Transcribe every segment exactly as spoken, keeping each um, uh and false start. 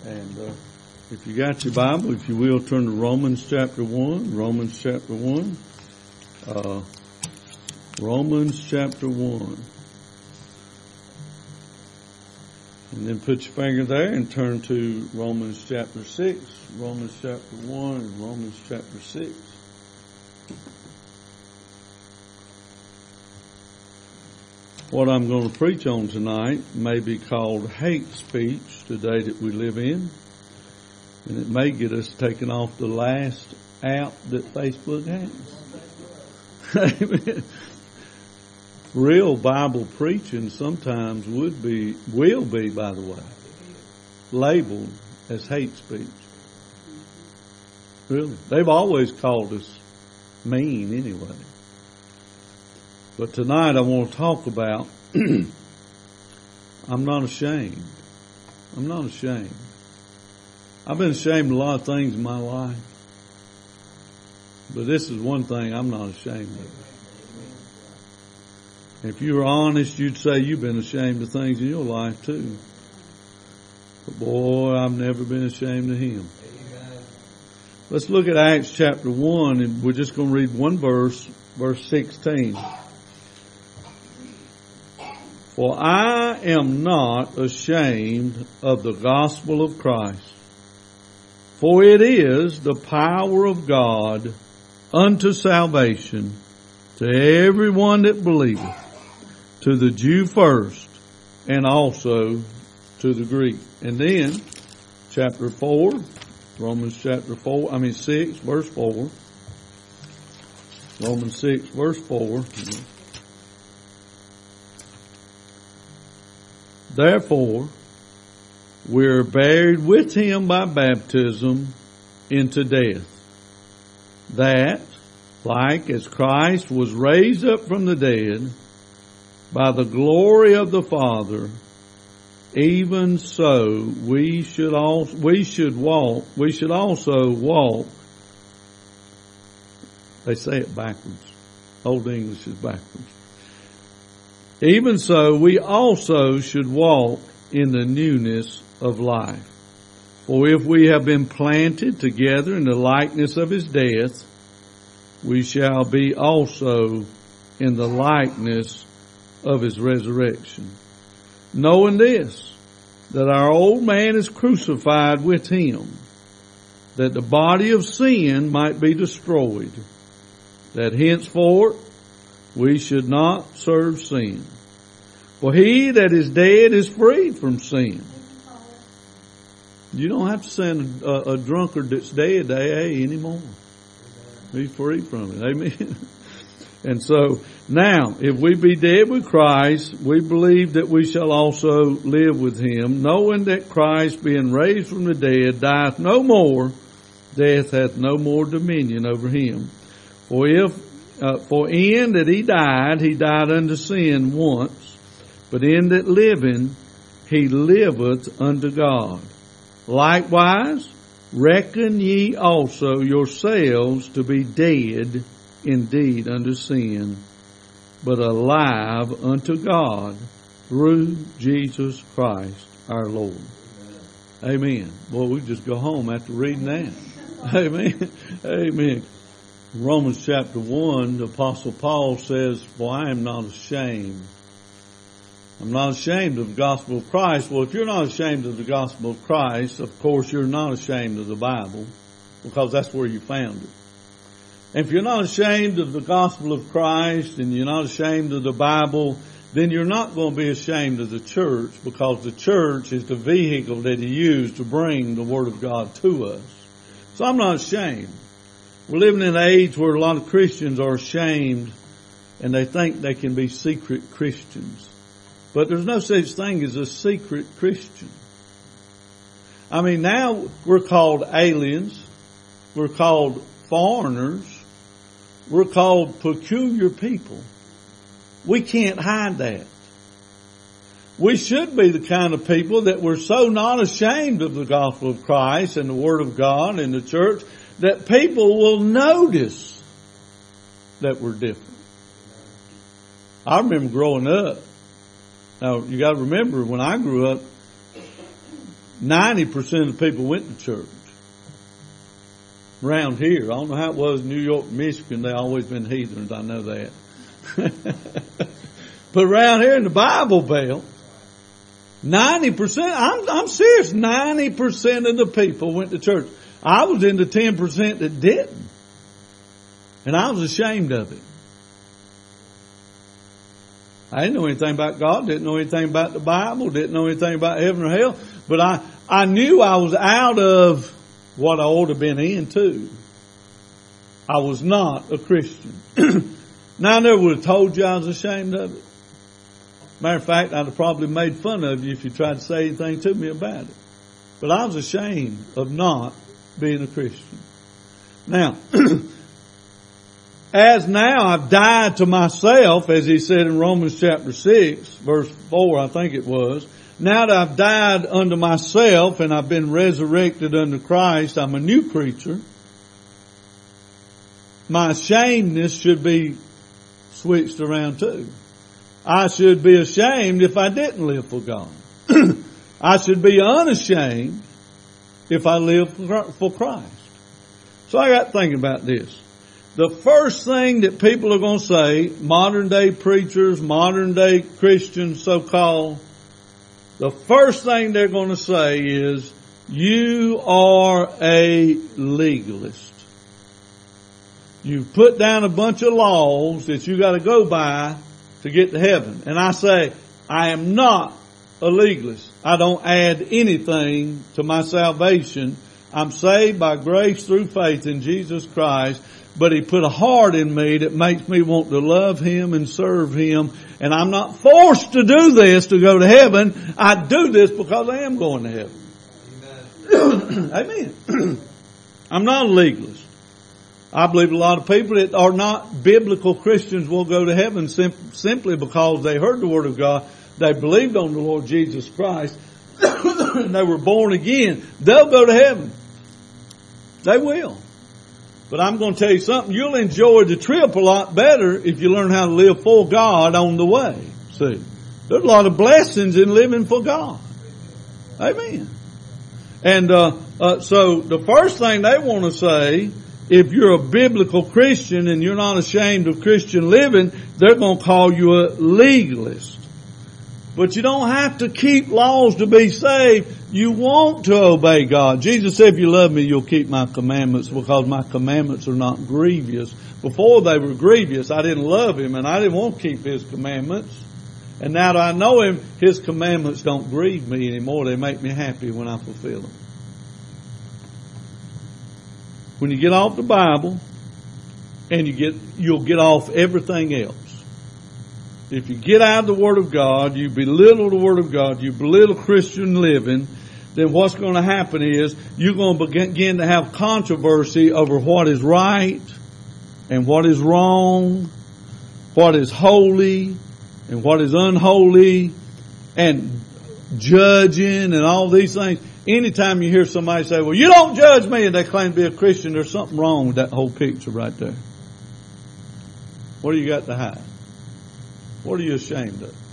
And uh, if you got your Bible, if you will, turn to Romans chapter one. Romans chapter one. Uh, Romans chapter one. And then put your finger there and turn to Romans chapter six. Romans chapter one and Romans chapter six. What I'm going to preach on tonight may be called hate speech, the day that we live in. And it may get us taken off the last app that Facebook has. Amen. Real Bible preaching sometimes would be, will be, by the way, labeled as hate speech. Really. They've always called us mean anyway. But tonight I want to talk about, I'm not ashamed. I'm not ashamed. I've been ashamed of a lot of things in my life. But this is one thing I'm not ashamed of. If you were honest, you'd say you've been ashamed of things in your life too. But boy, I've never been ashamed of Him. Let's look at Acts chapter one, and we're just going to read one verse, verse sixteen. For I am not ashamed of the gospel of Christ, for it is the power of God unto salvation to everyone that believeth, to the Jew first, and also to the Greek. And then, chapter four, Romans chapter four, I mean six, verse four. Romans six, verse four. Therefore, we're buried with Him by baptism into death, that, like as Christ was raised up from the dead by the glory of the Father, even so we should all we should walk. We should also walk. They say it backwards. Old English is backwards. Even so, we also should walk in the newness of life. For if we have been planted together in the likeness of His death, we shall be also in the likeness of His resurrection. Knowing this, that our old man is crucified with Him, that the body of sin might be destroyed, that henceforth we should not serve sin. For he that is dead is freed from sin. You don't have to send a, a drunkard that's dead to A A anymore. He's free from it. Amen. And so, now, if we be dead with Christ, we believe that we shall also live with Him, knowing that Christ, being raised from the dead, dieth no more, death hath no more dominion over Him. For if, uh, for in that He died, He died unto sin once, but in that living, He liveth unto God. Likewise, reckon ye also yourselves to be dead indeed unto sin, but alive unto God through Jesus Christ our Lord. Amen. Amen. Boy, we just go home after reading that. Amen. Amen. Romans chapter one, the Apostle Paul says, for I am not ashamed. I'm not ashamed of the gospel of Christ. Well, if you're not ashamed of the gospel of Christ, of course you're not ashamed of the Bible, because that's where you found it. And if you're not ashamed of the gospel of Christ and you're not ashamed of the Bible, then you're not going to be ashamed of the church, because the church is the vehicle that He used to bring the Word of God to us. So I'm not ashamed. We're living in an age where a lot of Christians are ashamed and they think they can be secret Christians. But there's no such thing as a secret Christian. I mean, now we're called aliens. We're called foreigners. We're called peculiar people. We can't hide that. We should be the kind of people that we're so not ashamed of the gospel of Christ and the Word of God and the church that people will notice that we're different. I remember growing up. Now, you got to remember, when I grew up, ninety percent of the people went to church. Around here. I don't know how it was in New York, Michigan. They've always been heathens. I know that. But around here in the Bible Belt, ninety percent, I'm, I'm serious, ninety percent of the people went to church. I was in the ten percent that didn't. And I was ashamed of it. I didn't know anything about God, didn't know anything about the Bible, didn't know anything about heaven or hell, but I, I knew I was out of what I ought to have been into. I was not a Christian. Now I never would have told you I was ashamed of it. Matter of fact, I'd have probably made fun of you if you tried to say anything to me about it. But I was ashamed of not being a Christian. Now, as now I've died to myself, as he said in Romans chapter six, verse four, I think it was. Now that I've died unto myself and I've been resurrected unto Christ, I'm a new creature. My ashamedness should be switched around too. I should be ashamed if I didn't live for God. I should be unashamed if I live for Christ. So I got thinking about this. The first thing that people are going to say, modern day preachers, modern day Christians so-called, the first thing they're going to say is, you are a legalist. You put down a bunch of laws that you got to go by to get to heaven. And I say, I am not a legalist. I don't add anything to my salvation. I'm saved by grace through faith in Jesus Christ. But He put a heart in me that makes me want to love Him and serve Him. And I'm not forced to do this to go to heaven. I do this because I am going to heaven. Amen. Amen. I'm not a legalist. I believe a lot of people that are not biblical Christians will go to heaven sim- simply because they heard the Word of God. They believed on the Lord Jesus Christ. And they were born again. They'll go to heaven. They will. But I'm going to tell you something. You'll enjoy the trip a lot better if you learn how to live for God on the way. See, there's a lot of blessings in living for God. Amen. And uh, uh so the first thing they want to say, if you're a biblical Christian and you're not ashamed of Christian living, they're going to call you a legalist. But you don't have to keep laws to be saved. You want to obey God. Jesus said, if you love me, you'll keep my commandments, because my commandments are not grievous. Before they were grievous, I didn't love Him and I didn't want to keep His commandments. And now that I know Him, His commandments don't grieve me anymore. They make me happy when I fulfill them. When you get off the Bible, and you get, you'll get off everything else. If you get out of the Word of God, you belittle the Word of God, you belittle Christian living, then what's going to happen is you're going to begin to have controversy over what is right and what is wrong, what is holy and what is unholy, and judging and all these things. Anytime you hear somebody say, well, you don't judge me, and they claim to be a Christian, there's something wrong with that whole picture right there. What do you got to hide? What are you ashamed of?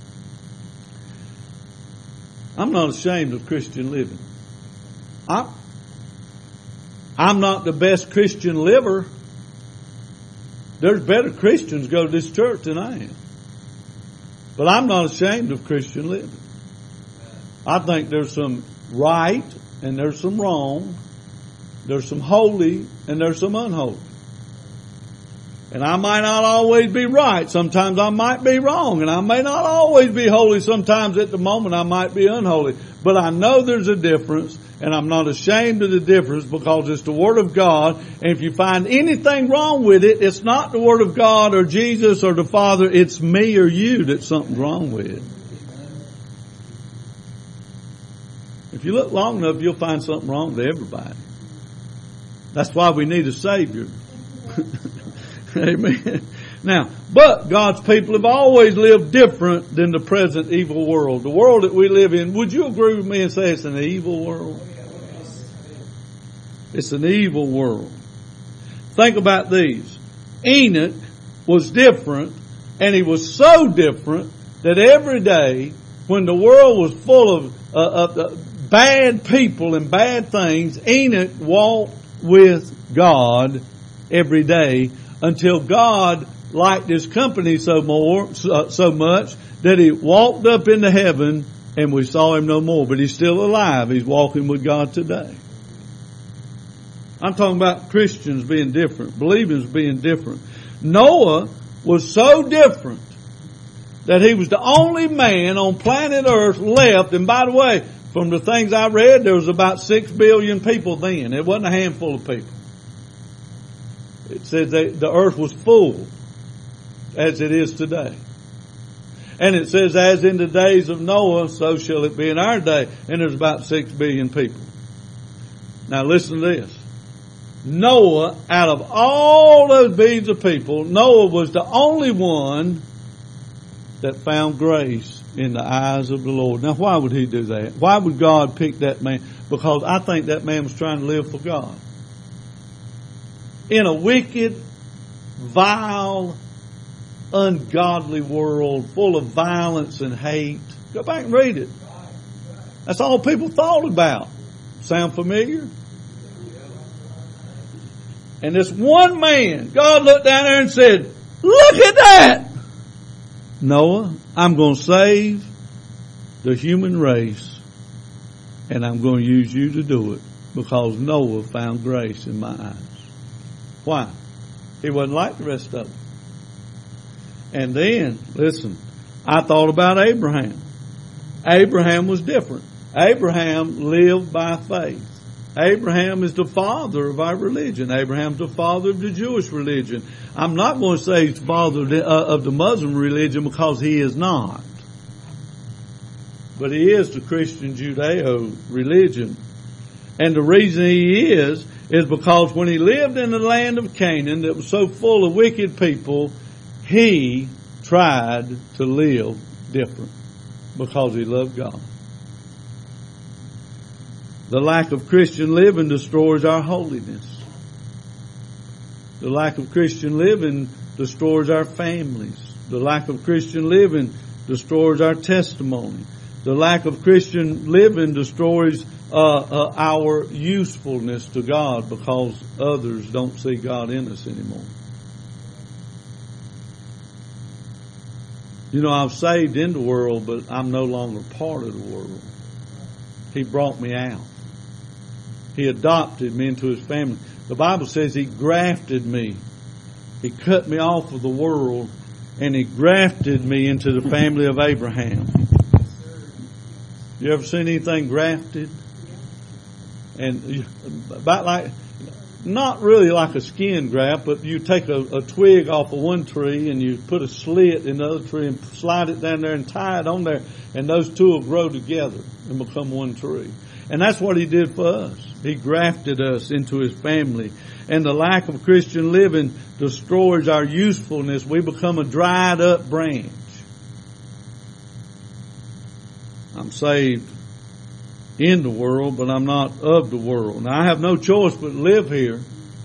I'm not ashamed of Christian living. I'm, I'm not the best Christian liver. There's better Christians go to this church than I am. But I'm not ashamed of Christian living. I think there's some right and there's some wrong. There's some holy and there's some unholy. And I might not always be right. Sometimes I might be wrong. And I may not always be holy. Sometimes at the moment I might be unholy. But I know there's a difference. And I'm not ashamed of the difference, because it's the Word of God. And if you find anything wrong with it, it's not the Word of God or Jesus or the Father. It's me or you that's something wrong with. If you look long enough, you'll find something wrong with everybody. That's why we need a Savior. Amen. Now, but God's people have always lived different than the present evil world. The world that we live in, would you agree with me and say it's an evil world? It's an evil world. Think about these. Enoch was different, and he was so different that every day when the world was full of uh, uh, bad people and bad things, Enoch walked with God every day until God liked his company so more, so, so much that he walked up into heaven and we saw him no more. But he's still alive. He's walking with God today. I'm talking about Christians being different, believers being different. Noah was so different that he was the only man on planet Earth left. And by the way, from the things I read, there was about six billion people then. It wasn't a handful of people. It said that the earth was full as it is today. And it says, as in the days of Noah, so shall it be in our day. And there's about six billion people. Now listen to this. Noah, out of all those billions of people, Noah was the only one that found grace in the eyes of the Lord. Now why would he do that? Why would God pick that man? Because I think that man was trying to live for God. In a wicked, vile, ungodly world full of violence and hate. Go back and read it. That's all people thought about. Sound familiar? And this one man, God looked down there and said, look at that! Noah, I'm going to save the human race and I'm going to use you to do it because Noah found grace in my eyes. Why? He wasn't like the rest of them. And then, listen, I thought about Abraham. Abraham was different. Abraham lived by faith. Abraham is the father of our religion. Abraham's the father of the Jewish religion. I'm not going to say he's the father of the, uh, of the Muslim religion because he is not. But he is the Christian Judeo religion. And the reason he is, is because when he lived in the land of Canaan that was so full of wicked people, he tried to live different because he loved God. The lack of Christian living destroys our holiness. The lack of Christian living destroys our families. The lack of Christian living destroys our testimony. The lack of Christian living destroys uh, uh, our usefulness to God because others don't see God in us anymore. You know, I'm saved in the world, but I'm no longer part of the world. He brought me out. He adopted me into His family. The Bible says He grafted me. He cut me off of the world and He grafted me into the family of Abraham. You ever seen anything grafted? And about like, not really like a skin graft, but you take a, a twig off of one tree and you put a slit in the other tree and slide it down there and tie it on there, and those two will grow together and become one tree. And that's what He did for us. He grafted us into His family. And the lack of Christian living destroys our usefulness. We become a dried up branch. I'm saved in the world, but I'm not of the world. Now, I have no choice but to live here.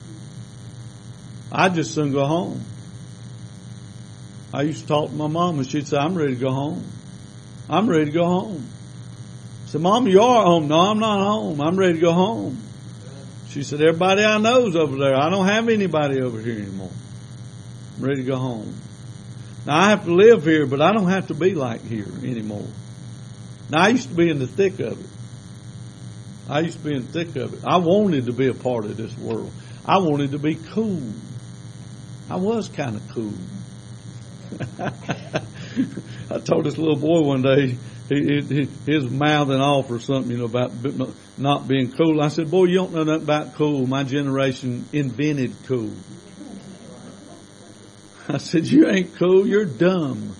I just soon go home. I used to talk to my mom and she'd say, I'm ready to go home. I'm ready to go home. I said, Mom, you are home. No, I'm not home. I'm ready to go home. She said, everybody I know is over there. I don't have anybody over here anymore. I'm ready to go home. Now, I have to live here, but I don't have to be like here anymore. Now, I used to be in the thick of it. I used to be in the thick of it. I wanted to be a part of this world. I wanted to be cool. I was kind of cool. I told this little boy one day, he, he, he was mouthing off or something, you know, about not being cool. I said, boy, you don't know nothing about cool. My generation invented cool. I said, you ain't cool. You're dumb.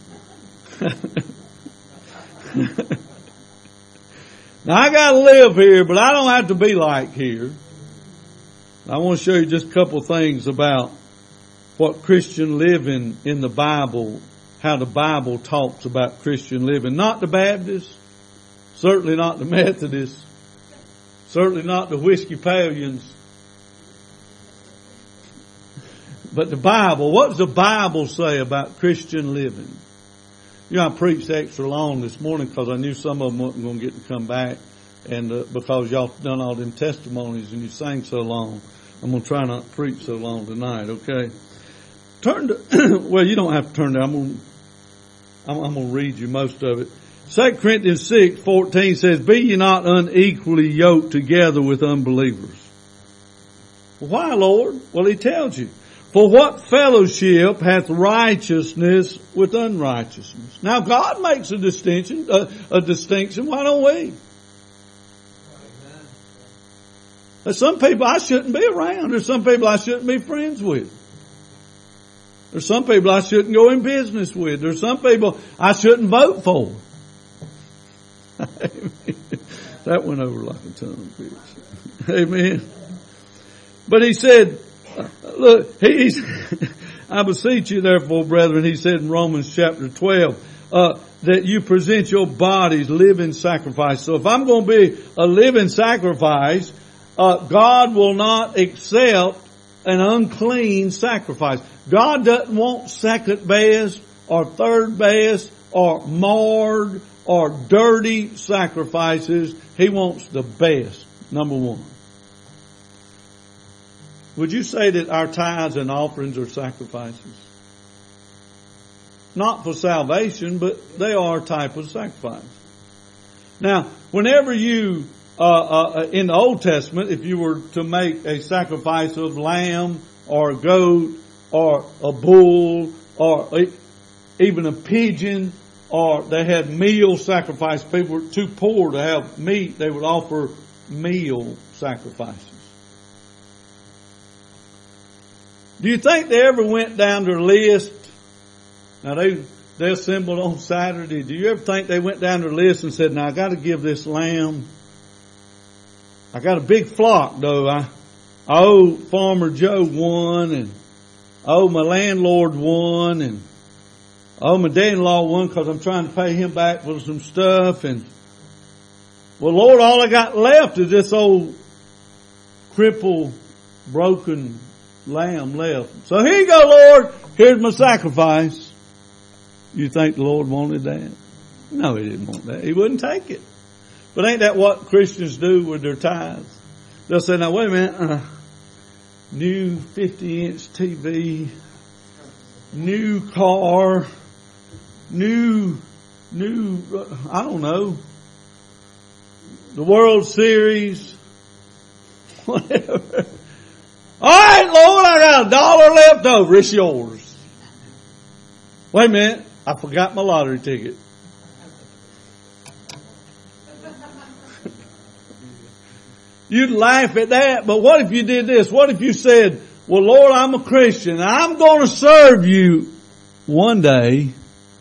Now, I got to live here, but I don't have to be like here. I want to show you just a couple things about what Christian living in the Bible, how the Bible talks about Christian living. Not the Baptists, certainly not the Methodists, certainly not the Whiskey-Palians, but the Bible. What does the Bible say about Christian living? You know, I preached extra long this morning because I knew some of them wasn't going to get to come back. And uh, because y'all done all them testimonies and you sang so long, I'm going to try not to preach so long tonight, okay? Turn to, well, you don't have to turn to, I'm going to, I'm, I'm going to read you most of it. Second Corinthians six fourteen says, be ye not unequally yoked together with unbelievers. Why, Lord? Well, he tells you. For what fellowship hath righteousness with unrighteousness? Now, God makes a distinction, a, a distinction. Why don't we? There's some people I shouldn't be around. There's some people I shouldn't be friends with. There's some people I shouldn't go in business with. There's some people I shouldn't vote for. That went over like a ton of fish. Amen. But he said, look, he's, I beseech you therefore, brethren, he said in Romans chapter twelve, uh, that you present your bodies living sacrifice. So if I'm going to be a living sacrifice, uh, God will not accept an unclean sacrifice. God doesn't want second best or third best or marred or dirty sacrifices. He wants the best, number one. Would you say that our tithes and offerings are sacrifices? Not for salvation, but they are a type of sacrifice. Now, whenever you, uh, uh, in the Old Testament, if you were to make a sacrifice of lamb or a goat or a bull or even a pigeon, or they had meal sacrifice, people were too poor to have meat, they would offer meal sacrifices. Do you think they ever went down their list? Now they, they assembled on Saturday. Do you ever think they went down their list and said, now I got to give this lamb. I got a big flock though. I, I owe Farmer Joe one, and I owe my landlord one, and I owe my dad-in-law one because I'm trying to pay him back for some stuff. And well, Lord, all I got left is this old crippled, broken lamb left. So here you go, Lord. Here's my sacrifice. You think the Lord wanted that? No, He didn't want that. He wouldn't take it. But ain't that what Christians do with their tithes? They'll say, now wait a minute, uh, new fifty inch T V, new car, new, new, uh, I don't know, the World Series, whatever. All right, Lord, I got a dollar left over. It's yours. Wait a minute. I forgot my lottery ticket. You'd laugh at that, but what if you did this? What if you said, well, Lord, I'm a Christian and I'm going to serve you one day.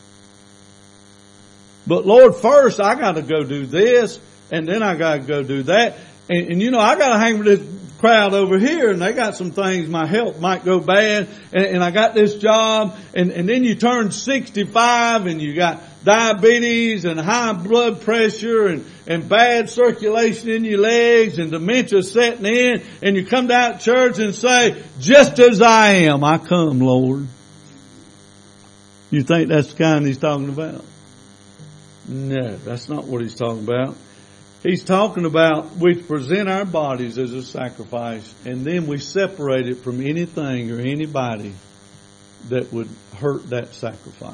But Lord, first I got to go do this, and then I got to go do that. And, and you know, I got to hang with this crowd over here, and they got some things, my health might go bad, and, and I got this job, and, and then you turn sixty-five and you got diabetes and high blood pressure and, and bad circulation in your legs and dementia setting in, and you come down to church and say, just as I am, I come, Lord. You think that's the kind He's talking about? No, that's not what He's talking about. He's talking about we present our bodies as a sacrifice, and then we separate it from anything or anybody that would hurt that sacrifice.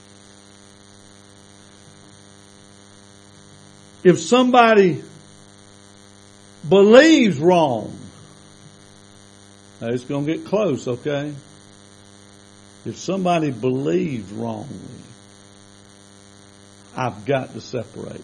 If somebody believes wrong, now it's going to get close, okay? If somebody believes wrongly, I've got to separate.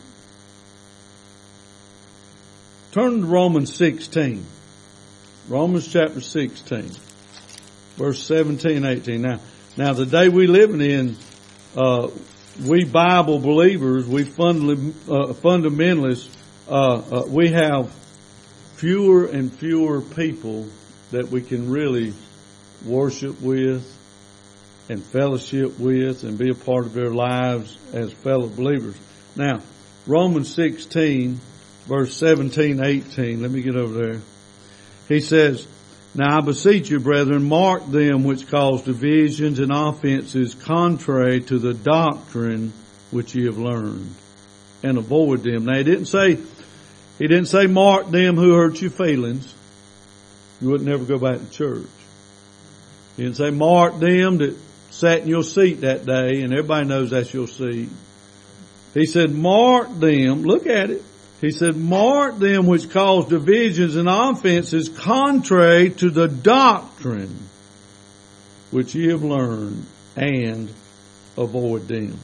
Turn to Romans sixteen. Romans chapter sixteen. Verse seventeen, eighteen. Now, now the day we living in, uh, we Bible believers, we fundament, uh, fundamentalists, uh, uh, we have fewer and fewer people that we can really worship with and fellowship with and be a part of their lives as fellow believers. Now, Romans sixteen, verse seventeen, eighteen. Let me get over there. He says, now I beseech you, brethren, mark them which cause divisions and offenses contrary to the doctrine which ye have learned, and avoid them. Now, he didn't say, He didn't say mark them who hurt your feelings. You wouldn't never go back to church. He didn't say mark them that sat in your seat that day, and everybody knows that's your seat. He said mark them, look at it. He said mark them which cause divisions and offenses contrary to the doctrine which ye have learned, and avoid them.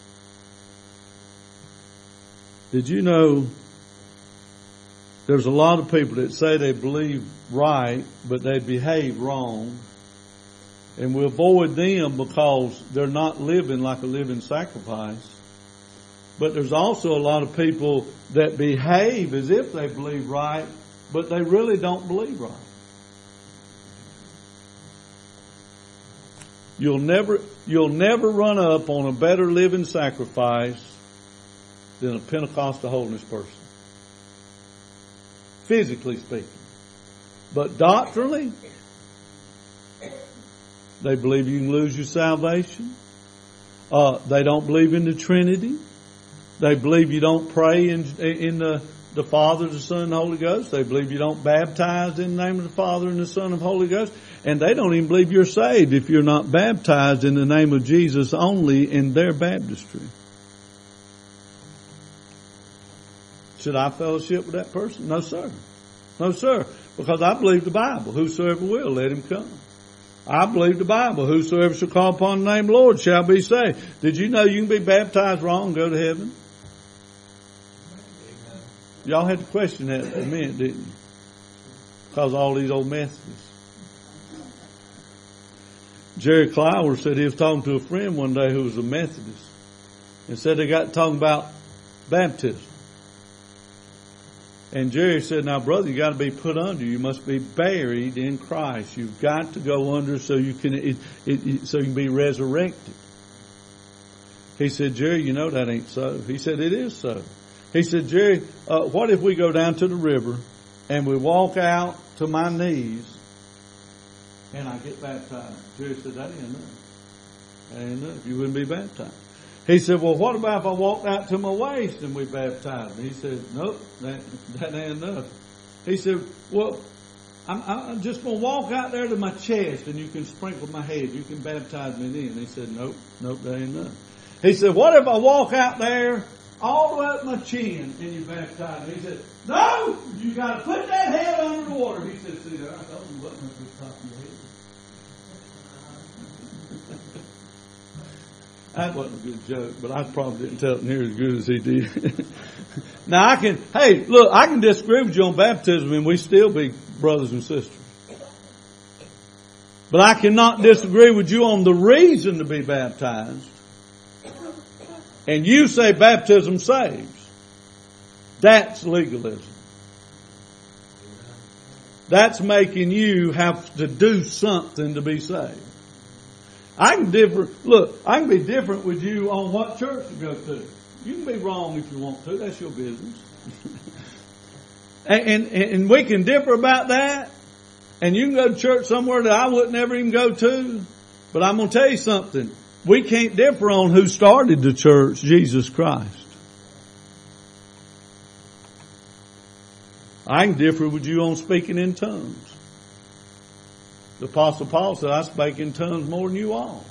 Did you know there's a lot of people that say they believe right, but they behave wrong? And we avoid them because they're not living like a living sacrifice. But there's also a lot of people that behave as if they believe right, but they really don't believe right. You'll never, you'll never run up on a better living sacrifice than a Pentecostal holiness person. Physically speaking. But doctrinally, they believe you can lose your salvation. Uh, they don't believe in the Trinity. They believe you don't pray in, in the, the Father, the Son, and the Holy Ghost. They believe you don't baptize in the name of the Father and the Son and the Holy Ghost. And they don't even believe you're saved if you're not baptized in the name of Jesus only in their baptistry. Should I fellowship with that person? No, sir. No, sir. Because I believe the Bible. Whosoever will, let him come. I believe the Bible. Whosoever shall call upon the name of the Lord shall be saved. Did you know you can be baptized wrong and go to heaven? Y'all had to question that for a minute, didn't you? Because of all these old Methodists. Jerry Clower said he was talking to a friend one day who was a Methodist and said they got talking about baptism. And Jerry said, now brother, you got to be put under. You must be buried in Christ. You've got to go under so you can, it, it, it, so you can be resurrected. He said, Jerry, you know that ain't so. He said, it is so. He said, Jerry, uh, what if we go down to the river and we walk out to my knees and I get baptized? Jerry said, that ain't enough. That ain't enough. You wouldn't be baptized. He said, well, what about if I walked out to my waist and we baptized? He said, nope, that, that ain't enough. He said, well, I'm, I'm just going to walk out there to my chest and you can sprinkle my head. You can baptize me then. He said, nope, nope, that ain't enough. He said, what if I walk out there all the way up my chin and you baptize me? He said, no, you got to put that head under the water. He said, see there, I told you wasn't up the top of your head. That wasn't a good joke, but I probably didn't tell it near as good as he did. Now I can, hey, look, I can disagree with you on baptism and we still be brothers and sisters. But I cannot disagree with you on the reason to be baptized. And you say baptism saves. That's legalism. That's making you have to do something to be saved. I can differ, look, I can be different with you on what church to go to. You can be wrong if you want to. That's your business. and, and, and we can differ about that. And you can go to church somewhere that I would never even go to. But I'm going to tell you something. We can't differ on who started the church, Jesus Christ. I can differ with you on speaking in tongues. The Apostle Paul said, I spake in tongues more than you all.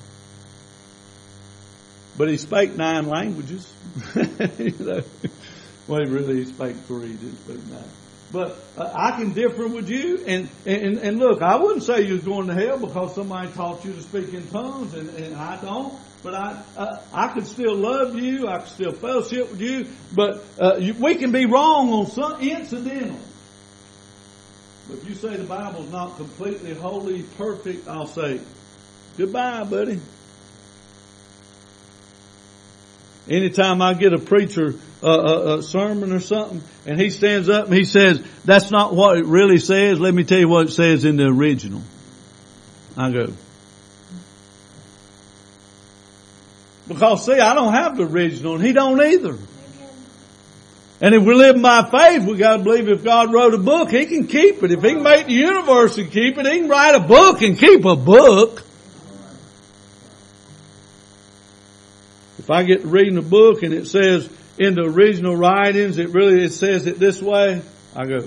But he spake nine languages. you know? Well, really, he spake three, he didn't speak nine. But uh, I can differ with you. And, and, and look, I wouldn't say you was going to hell because somebody taught you to speak in tongues, and, and I don't. But I uh, I could still love you. I could still fellowship with you. But uh, you, we can be wrong on some incidental. But if you say the Bible's not completely holy, perfect, I'll say, goodbye, buddy. Anytime I get a preacher, uh, a, a sermon or something, and he stands up and he says, that's not what it really says. Let me tell you what it says in the original. I go. Because see, I don't have the original and he don't either. And if we live by faith, we got to believe if God wrote a book, He can keep it. If He can make the universe and keep it, He can write a book and keep a book. If I get to reading a book and it says in the original writings, it really, it says it this way. I go,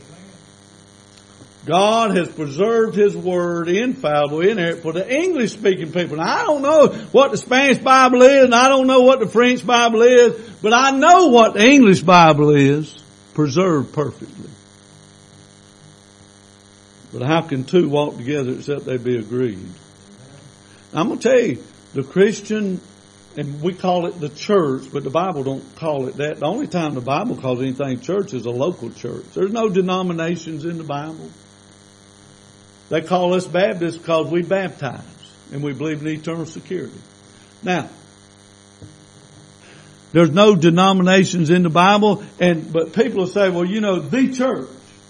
God has preserved His Word infallible in there for the English speaking people. Now I don't know what the Spanish Bible is and I don't know what the French Bible is, but I know what the English Bible is, preserved perfectly. But how can two walk together except they be agreed? I'm going to tell you, the Christian, and we call it the church, but the Bible don't call it that. The only time the Bible calls anything church is a local church. There's no denominations in the Bible. They call us Baptists because we baptize and we believe in eternal security. Now, there's no denominations in the Bible, and but people will say, well, you know, the church.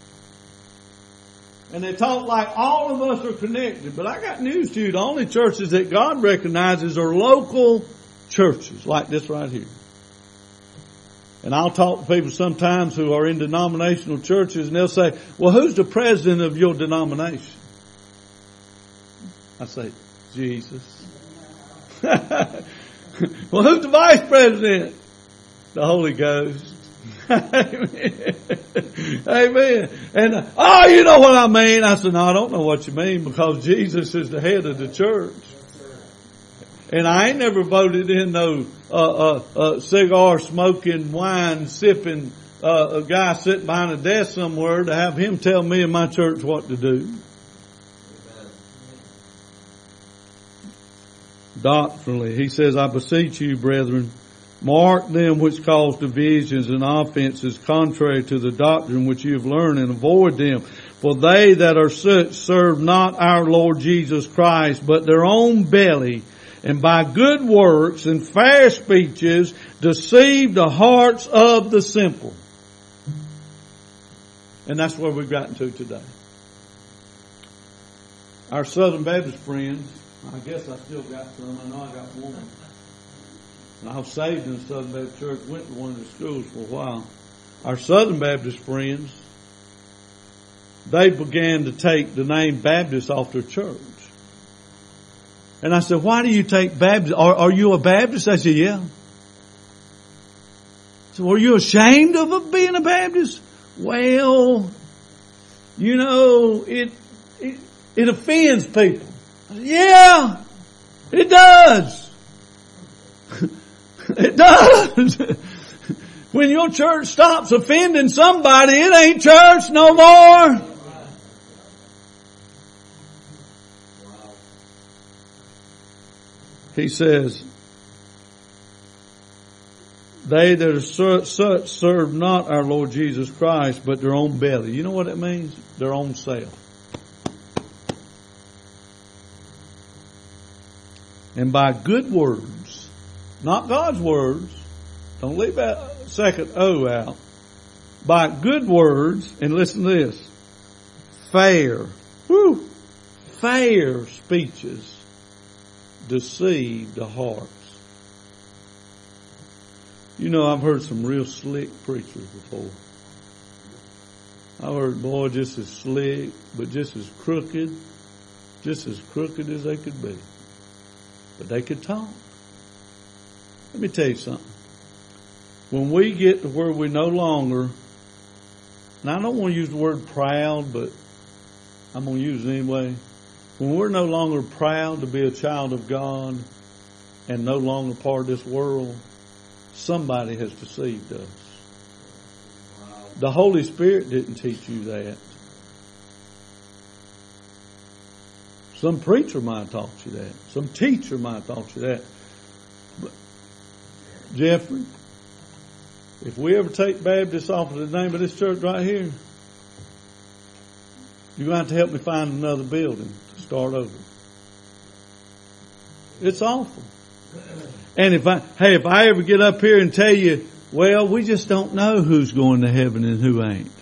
And they talk like all of us are connected. But I got news to you. The only churches that God recognizes are local churches like this right here. And I'll talk to people sometimes who are in denominational churches and they'll say, well, who's the president of your denomination? I say, Jesus. Well, who's the vice president? The Holy Ghost. Amen. Amen. And, uh, oh, you know what I mean? I said, no, I don't know what you mean because Jesus is the head of the church. And I ain't never voted in no, uh, uh, uh, cigar smoking, wine sipping, uh, a guy sitting behind a desk somewhere to have him tell me and my church what to do. Doctrinally, he says, I beseech you, brethren, mark them which cause divisions and offenses contrary to the doctrine which you have learned, and avoid them. For they that are such serve not our Lord Jesus Christ, but their own belly, and by good works and fair speeches deceive the hearts of the simple. And that's where we've gotten to today. Our Southern Baptist friends, I guess I still got some. I know I got one. And I was saved in the Southern Baptist Church, went to one of the schools for a while. Our Southern Baptist friends, they began to take the name Baptist off their church. And I said, why do you take Baptist? Are, are you a Baptist? I said, yeah. So were you ashamed of being a Baptist? Well, you know, it, it, it offends people. I said, yeah, it does. It does. When your church stops offending somebody, it ain't church no more. He says, they that are such serve not our Lord Jesus Christ, but their own belly. You know what it means? Their own self. And by good words, not God's words, don't leave that second O out. By good words, and listen to this, fair, whew, fair speeches deceive the hearts. You know, I've heard some real slick preachers before. I've heard, boy, just as slick, but just as crooked, just as crooked as they could be. But they could talk. Let me tell you something. When we get to where we no longer, and I don't want to use the word proud, but I'm going to use it anyway. When we're no longer proud to be a child of God and no longer part of this world, somebody has deceived us. The Holy Spirit didn't teach you that. Some preacher might have taught you that. Some teacher might have taught you that. But Jeffrey, if we ever take Baptist off of the name of this church right here, you're going to have to help me find another building to start over. It's awful. And if I, hey, if I ever get up here and tell you, well, we just don't know who's going to heaven and who ain't.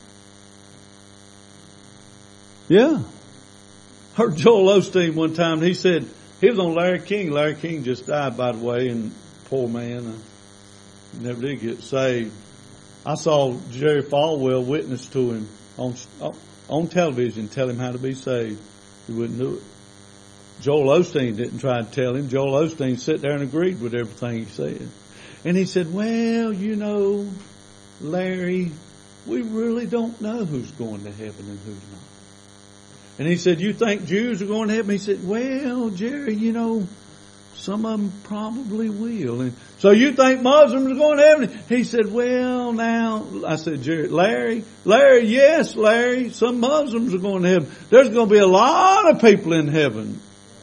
Yeah. Heard Joel Osteen one time, he said, he was on Larry King. Larry King just died, by the way, and poor man, uh, never did get saved. I saw Jerry Falwell witness to him on, on television, tell him how to be saved. He wouldn't do it. Joel Osteen didn't try to tell him. Joel Osteen sat there and agreed with everything he said. And he said, well, you know, Larry, we really don't know who's going to heaven and who's not. And he said, you think Jews are going to heaven? He said, well, Jerry, you know, some of them probably will. And so you think Muslims are going to heaven? He said, well, now, I said, Jerry, Larry, Larry, yes, Larry, some Muslims are going to heaven. There's going to be a lot of people in heaven.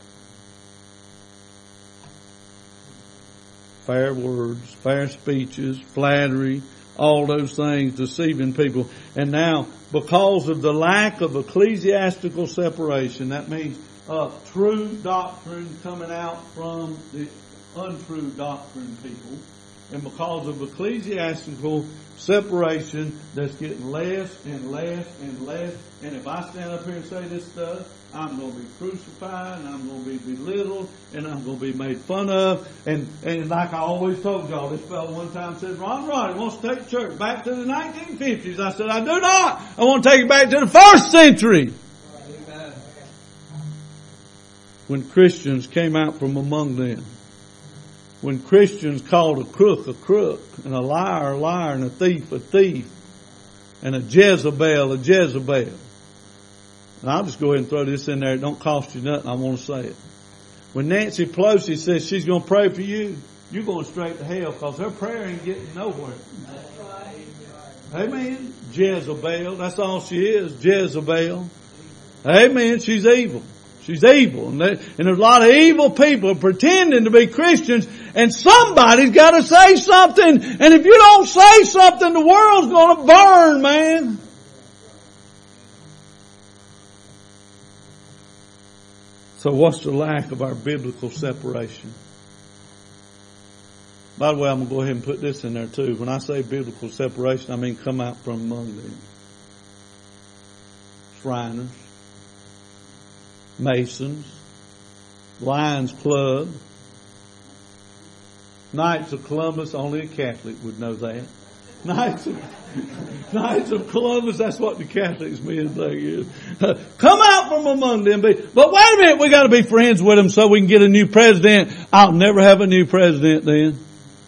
Fair words, fair speeches, flattery, all those things, deceiving people. And now, because of the lack of ecclesiastical separation, that means uh, true doctrine coming out from the untrue doctrine people. And because of ecclesiastical separation, that's getting less and less and less. And if I stand up here and say this stuff, I'm going to be crucified, and I'm going to be belittled, and I'm going to be made fun of. And, and like I always told y'all, this fellow one time said, Ron Ronnie wants to take the church back to the nineteen fifties. I said, I do not. I want to take it back to the first century. Amen. When Christians came out from among them. When Christians called a crook a crook, and a liar a liar, and a thief a thief, and a Jezebel a Jezebel. And I'll just go ahead and throw this in there. It don't cost you nothing. I want to say it. When Nancy Pelosi says she's going to pray for you, you're going straight to hell because her prayer ain't getting nowhere. Amen. Jezebel. That's all she is. Jezebel. Amen. She's evil. She's evil. And, they, and there's a lot of evil people pretending to be Christians, and somebody's got to say something. And if you don't say something, the world's going to burn, man. So what's the lack of our biblical separation? By the way, I'm going to go ahead and put this in there too. When I say biblical separation, I mean come out from among them. Shriners, Masons, Lions Club, Knights of Columbus. Only a Catholic would know that. Knights of, Knights of Columbus, that's what the Catholics mean thing is. Uh, come out from among them. Be, but wait a minute, we got to be friends with them so we can get a new president. I'll never have a new president then.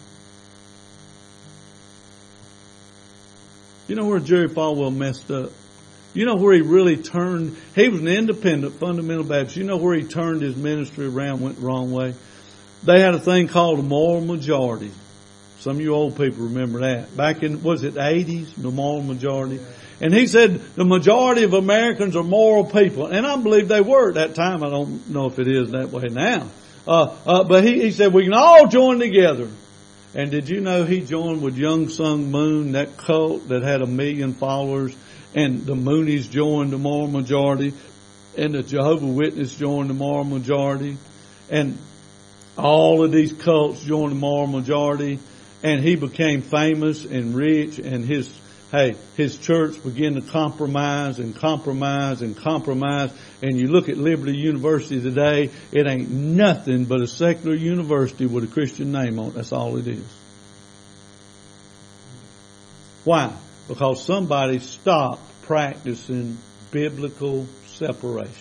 You know where Jerry Falwell messed up? You know where he really turned, he was an independent fundamental Baptist. You know where he turned his ministry around, went the wrong way? They had a thing called a moral majority. Some of you old people remember that. Back in, was it the eighties? The moral majority. And he said the majority of Americans are moral people. And I believe they were at that time. I don't know if it is that way now. Uh, uh, but he, he said we can all join together. And did you know he joined with Young Sung Moon, that cult that had a million followers? And the Moonies joined the moral majority. And the Jehovah's Witness joined the moral majority. And all of these cults joined the moral majority. And he became famous and rich, and his, hey, his church began to compromise and compromise and compromise. And you look at Liberty University today, it ain't nothing but a secular university with a Christian name on it. That's all it is. Why? Because somebody stopped practicing biblical separation.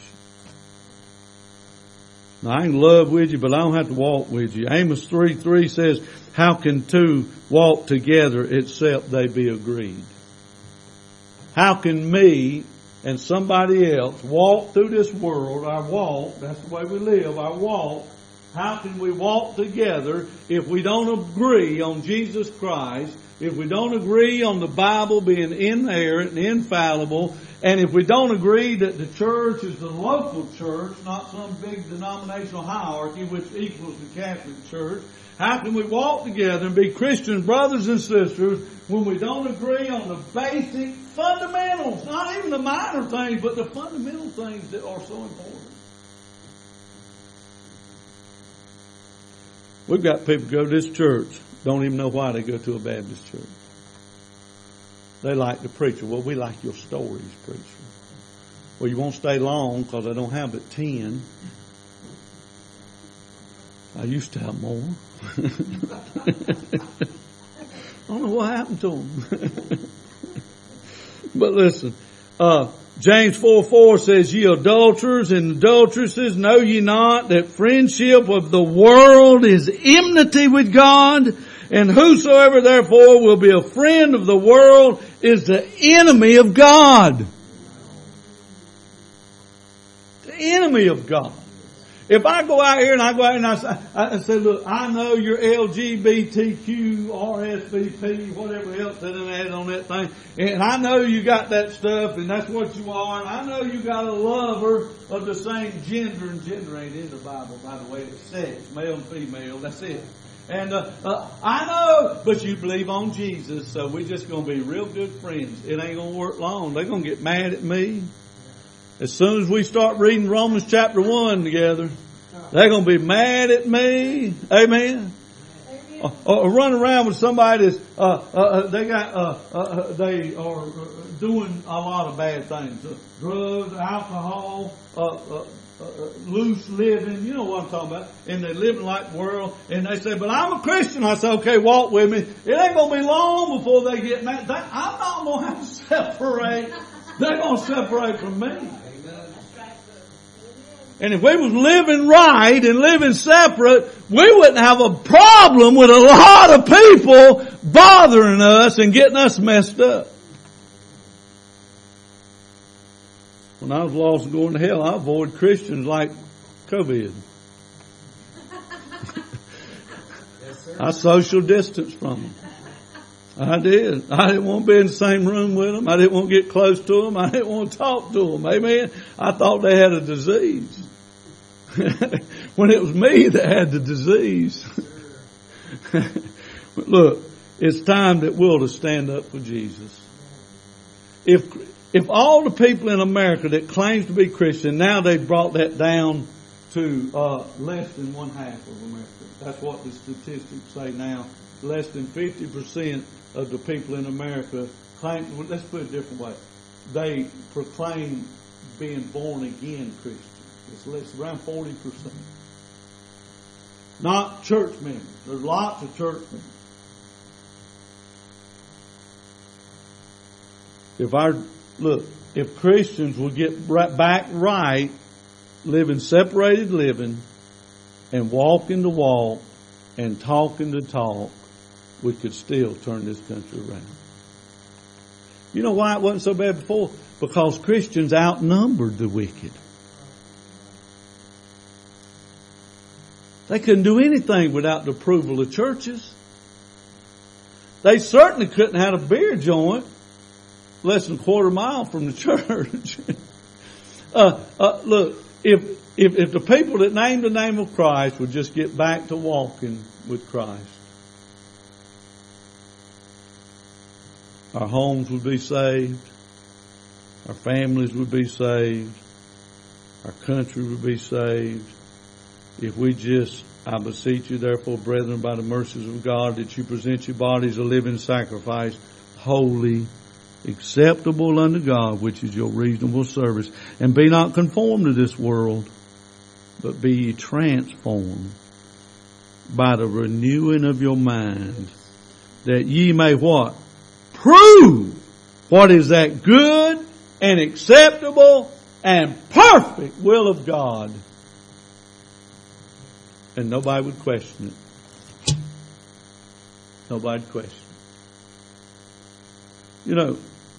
Now I can love with you, but I don't have to walk with you. Amos three three says, how can two walk together except they be agreed? How can me and somebody else walk through this world, our walk, that's the way we live, our walk, how can we walk together if we don't agree on Jesus Christ, if we don't agree on the Bible being inerrant and infallible, and if we don't agree that the church is the local church, not some big denominational hierarchy which equals the Catholic Church, how can we walk together and be Christian brothers and sisters when we don't agree on the basic fundamentals, not even the minor things, but the fundamental things that are so important? We've got people go to this church, don't even know why they go to a Baptist church. They like the preacher. Well, we like your stories, preacher. Well, you won't stay long because I don't have but ten. I used to have more. I don't know what happened to them. But listen, uh, James four four says, ye adulterers and adulteresses, know ye not that friendship of the world is enmity with God? And whosoever therefore will be a friend of the world is the enemy of God. The enemy of God. If I go out here and I go out and I say, I say, look, I know you're L G B T Q, R S V P, whatever else that they added on that thing, and I know you got that stuff and that's what you are, and I know you got a lover of the same gender, and gender ain't in the Bible, by the way, it's sex, male and female, that's it. And uh, uh, I know, but you believe on Jesus, so we're just going to be real good friends. It ain't going to work long. They're going to get mad at me. As soon as we start reading Romans chapter one together, they're going to be mad at me. Amen. Or, or run around with somebody that's, uh, uh, they got, uh, uh, they are doing a lot of bad things. Uh, drugs, alcohol, uh, uh, uh, loose living. You know what I'm talking about. And they're living like the world. And they say, but I'm a Christian. I say, okay, walk with me. It ain't going to be long before they get mad. They, I'm not going to have to separate. They're going to separate from me. And if we was living right and living separate, we wouldn't have a problem with a lot of people bothering us and getting us messed up. When I was lost and going to hell, I avoided Christians like COVID. I social distanced from them. I did. I didn't want to be in the same room with them. I didn't want to get close to them. I didn't want to talk to them. Amen. I thought they had a disease. When it was me that had the disease. But look, it's time that we're to stand up for Jesus. If, if all the people in America that claims to be Christian, now they've brought that down to, uh, less than one half of America. That's what the statistics say now. Less than fifty percent of the people in America claim, well, let's put it a different way. They proclaim being born again Christians. It's, it's around forty percent. Not church members. There's lots of church members. If our, look, if Christians will get right back right, living separated living, and walking the walk, and talking the talk, we could still turn this country around. You know why it wasn't so bad before? Because Christians outnumbered the wicked. They couldn't do anything without the approval of churches. They certainly couldn't have a beer joint less than a quarter mile from the church. uh, uh, look, if, if, if the people that named the name of Christ would just get back to walking with Christ, our homes would be saved. Our families would be saved. Our country would be saved. If we just, I beseech you therefore, brethren, by the mercies of God, that you present your bodies a living sacrifice, holy, acceptable unto God, which is your reasonable service. And be not conformed to this world, but be ye transformed by the renewing of your mind, that ye may what? Prove what is that good and acceptable and perfect will of God. And nobody would question it. Nobody would question it. You know,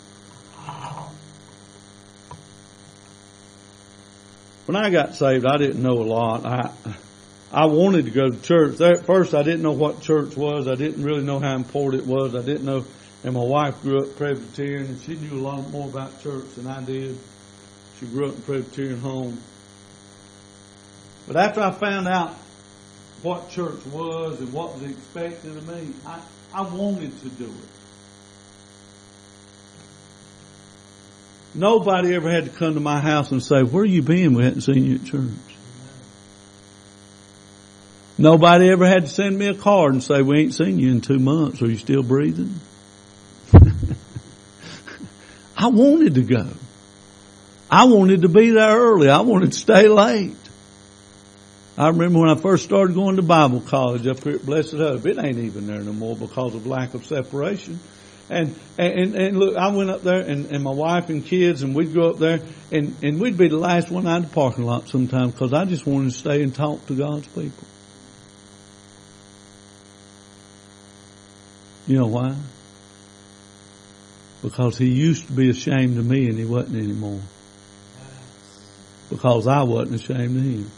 when I got saved, I didn't know a lot. I I wanted to go to church. At first, I didn't know what church was. I didn't really know how important it was. I didn't know. And my wife grew up Presbyterian, and she knew a lot more about church than I did. She grew up in a Presbyterian home. But after I found out what church was and what was expected of me, I, I wanted to do it. Nobody ever had to come to my house and say, where you been? We hadn't seen you at church. Nobody ever had to send me a card and say, we ain't seen you in two months. Are you still breathing? I wanted to go. I wanted to be there early. I wanted to stay late. I remember when I first started going to Bible college up here at Blessed Hope. It ain't even there no more because of lack of separation. And, and, and look, I went up there and, and my wife and kids, and we'd go up there and, and we'd be the last one out of the parking lot sometimes because I just wanted to stay and talk to God's people. You know why? Because he used to be ashamed of me and he wasn't anymore. Because I wasn't ashamed of him.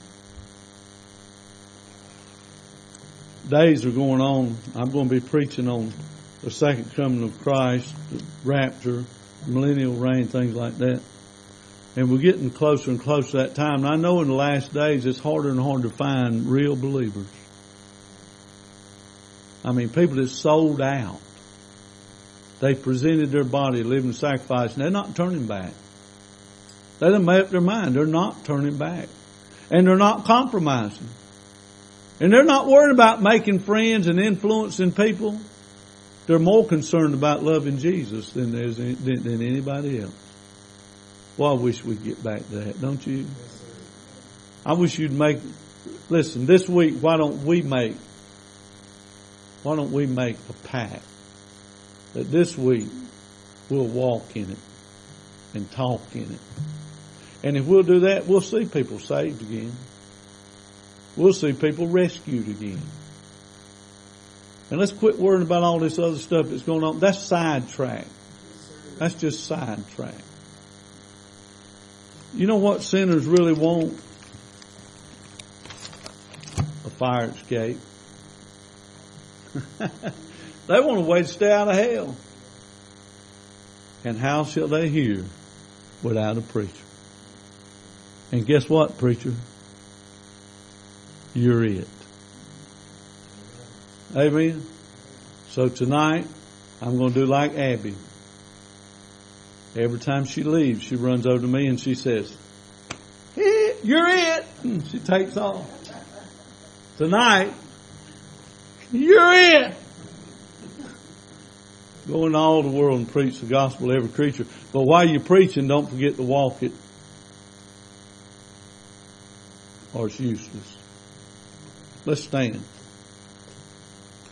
Days are going on. I'm going to be preaching on the second coming of Christ, the rapture, millennial reign, things like that. And we're getting closer and closer to that time. And I know in the last days it's harder and harder to find real believers. I mean, people that sold out. They presented their body, living sacrifice, and they're not turning back. They done made up their mind. They're not turning back. And they're not compromising. And they're not worried about making friends and influencing people. They're more concerned about loving Jesus than there's any, than, than anybody else. Well, I wish we'd get back to that, don't you? I wish you'd make, listen, this week, why don't we make, why don't we make a pact that this week we'll walk in it and talk in it. And if we'll do that, we'll see people saved again. We'll see people rescued again. And let's quit worrying about all this other stuff that's going on. That's sidetrack. That's just sidetrack. You know what sinners really want? A fire escape. They want a way to stay out of hell. And how shall they hear without a preacher? And guess what, preacher? You're it. Amen. So tonight, I'm going to do like Abby. Every time she leaves, she runs over to me and she says, hey, you're it. And she takes off. Tonight, you're it. Go into all the world and preach the gospel to every creature. But while you're preaching, don't forget to walk it. Or it's useless. Let's stand.